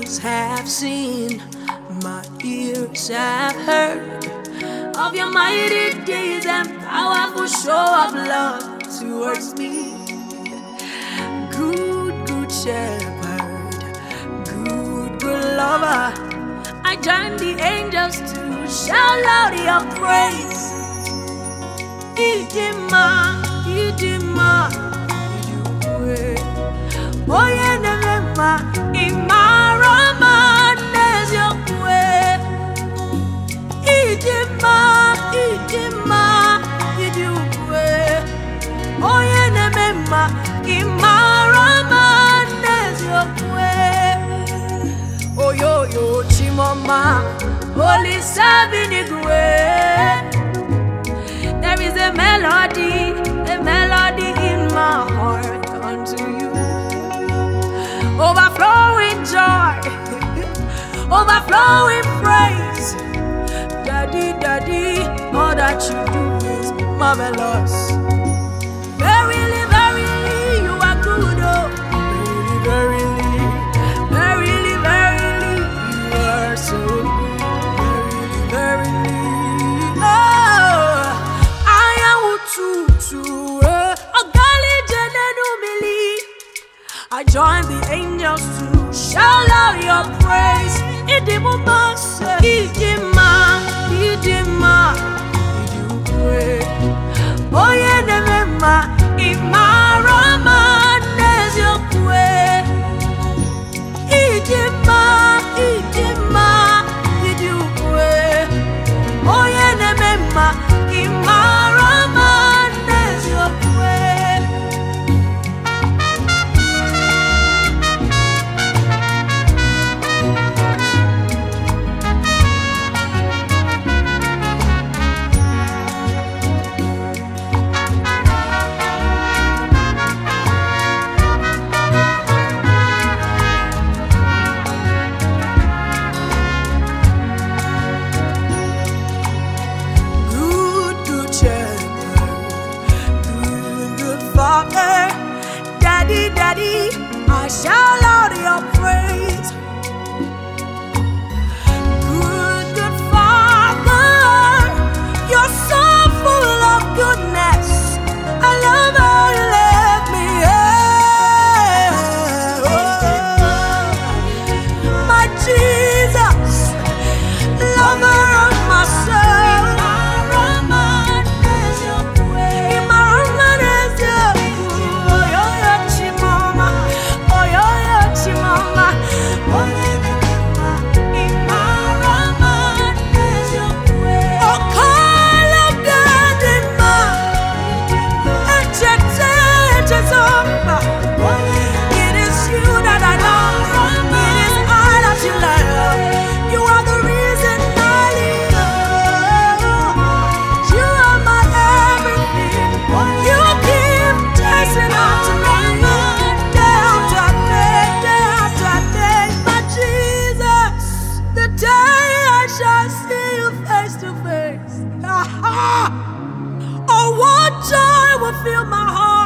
eyes have seen, my ears have heard of your mighty deeds and powerful show of love towards me. Good, good shepherd, good, good lover, I join the angels to shout out your praise. Idima, Idima, Idima, Oye Nemema, Imarama, Neziyokwe. Idima, Idima, Idima, Oye Nemema, Imarama, Neziyokwe. Oyo yo Chimoma, Holy Sabinigwe. There is a melody in my heart unto you. Overflowing joy, overflowing praise. Daddy, Daddy, all that you do is marvelous. Verily, verily, you are good, oh. Verily, verily, verily, you are so good. Verily, verily. I join the angels to shout out your praise. Idima, Idima, Idima, Idima, Oye Nemema, Imarama, Neziyokwe. Idima, Idima, Idima, Oye Nemema, Imarama, Neziyokwe. Daddy, Daddy, I shout out your praise. Good, good Father, you're so full of goodness. I love how you let me. My Jesus, lover of my soul. Oh, what joy will fill my heart.